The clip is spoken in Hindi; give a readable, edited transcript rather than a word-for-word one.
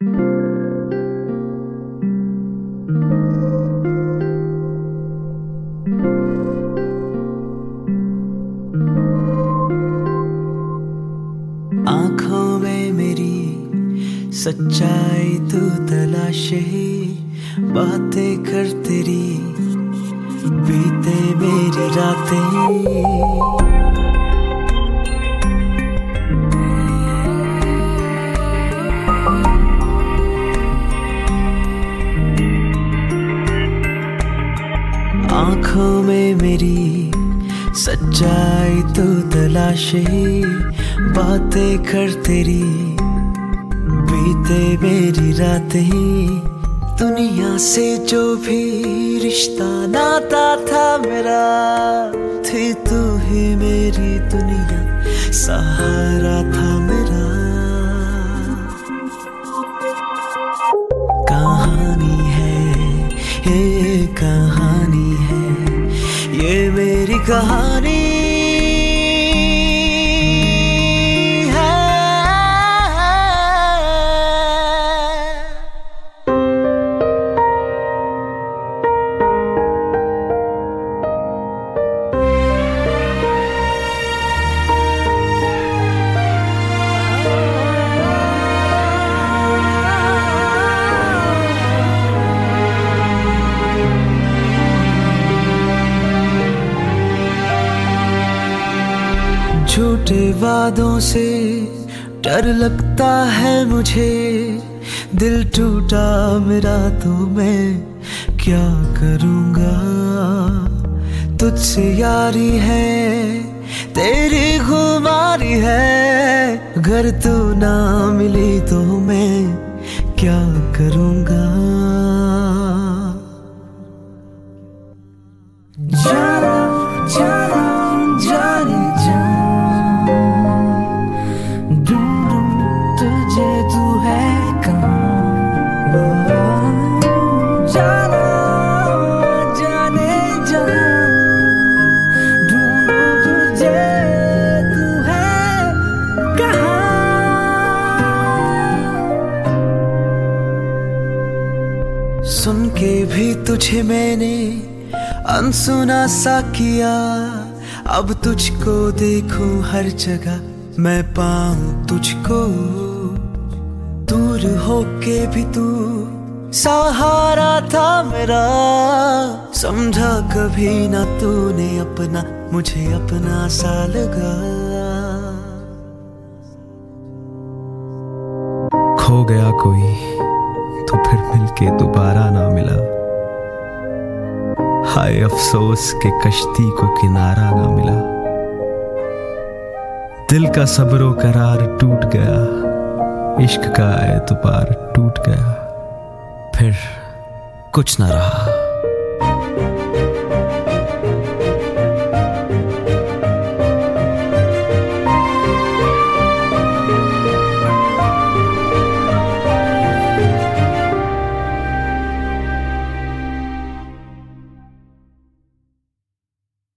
आँखों में मेरी सच्चाई तू तलाशे, बातें कर तेरी बीते मेरी रातें। आँखों में मेरी सच्चाई तू तलाशे, बातें कर तेरी बीते मेरी रातें। दुनिया से जो भी रिश्ता नाता था मेरा, थी तू ही मेरी दुनिया, सहारा था मेरा। कहानी है ये कहानी है, ये मेरी कहानी झूठे वादों से डर लगता है मुझे, दिल टूटा मेरा तो मैं क्या करूँगा। तुझसे यारी है तेरी खुमारी है, अगर तू ना मिली तो मैं क्या करूँगा। जाना जाना जाने जा, तुझे तू है कहाँ, जाना जाने जा, ढूंढूं तुझे तू है कहाँ। सुन के भी तुझे मैंने अनसुना सा किया, अब तुझको देखूं हर जगह मैं पाऊं तुझको। दूर होके भी तू सहारा था मेरा, समझा कभी ना तूने अपना, मुझे अपना सा लगा। खो गया कोई तो फिर मिलके दोबारा ना मिला, हाय अफसोस के कश्ती को किनारा ना मिला। दिल का सब्रो करार टूट गया, इश्क का एतबार टूट गया, फिर कुछ ना रहा।